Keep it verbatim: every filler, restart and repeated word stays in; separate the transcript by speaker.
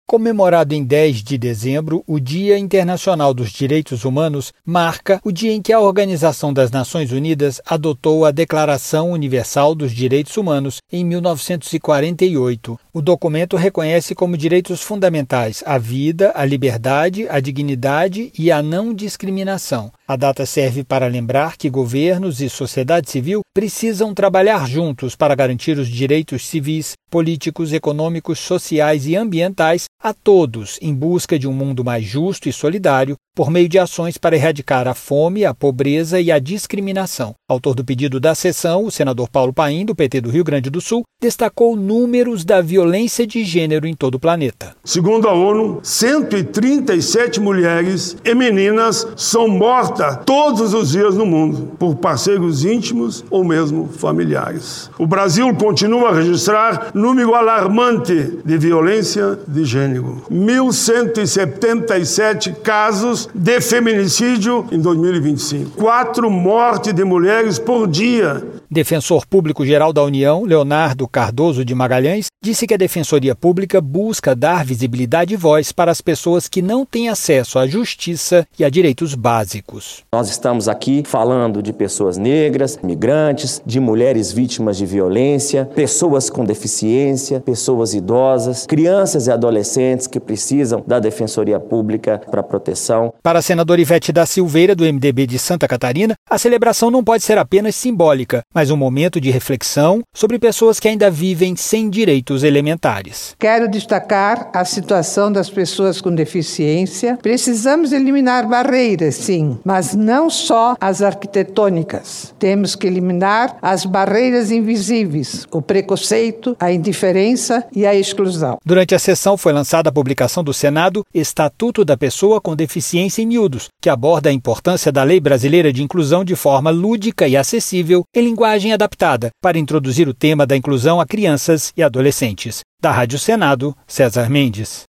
Speaker 1: Comemorado em dez de dezembro, o Dia Internacional dos Direitos Humanos marca o dia em que a Organização das Nações Unidas adotou a Declaração Universal dos Direitos Humanos em mil novecentos e quarenta e oito. O documento reconhece como direitos fundamentais a vida, a liberdade, a dignidade e a não discriminação. A data serve para lembrar que governos e sociedade civil precisam trabalhar juntos para garantir os direitos civis, políticos, econômicos, sociais e ambientais a todos, em busca de um mundo mais justo e solidário, por meio de ações para erradicar a fome, a pobreza e a discriminação. Autor do pedido da sessão, o senador Paulo Paim, do P T do Rio Grande do Sul, destacou números da violência de gênero em todo o planeta.
Speaker 2: Segundo a ONU, cento e trinta e sete mulheres e meninas são mortas todos os dias no mundo, por parceiros íntimos ou mesmo familiares. O Brasil continua a registrar número alarmante de violência de gênero. mil cento e setenta e sete casos de feminicídio em dois mil e vinte e cinco. Quatro mortes de mulheres por dia.
Speaker 1: Defensor Público-Geral da União, Leonardo Cardoso de Magalhães, disse que a Defensoria Pública busca dar visibilidade e voz para as pessoas que não têm acesso à justiça e a direitos básicos.
Speaker 3: Nós estamos aqui falando de pessoas negras, migrantes, de mulheres vítimas de violência, pessoas com deficiência, pessoas idosas, crianças e adolescentes que precisam da Defensoria Pública para proteção.
Speaker 1: Para a senadora Ivete da Silveira, do M D B de Santa Catarina, a celebração não pode ser apenas simbólica, mas um momento de reflexão sobre pessoas que ainda vivem sem direitos elementares.
Speaker 4: Quero destacar a situação das pessoas com deficiência. Precisamos eliminar barreiras, sim, mas não só as arquitetônicas. Temos que eliminar as barreiras invisíveis, o preconceito, a indiferença e a exclusão.
Speaker 1: Durante a sessão foi lançada a publicação do Senado, Estatuto da Pessoa com Deficiência em Miúdos, que aborda a importância da Lei Brasileira de Inclusão de forma lúdica e acessível, em linguagem adaptada, para introduzir o tema da inclusão a crianças e adolescentes. Da Rádio Senado, César Mendes.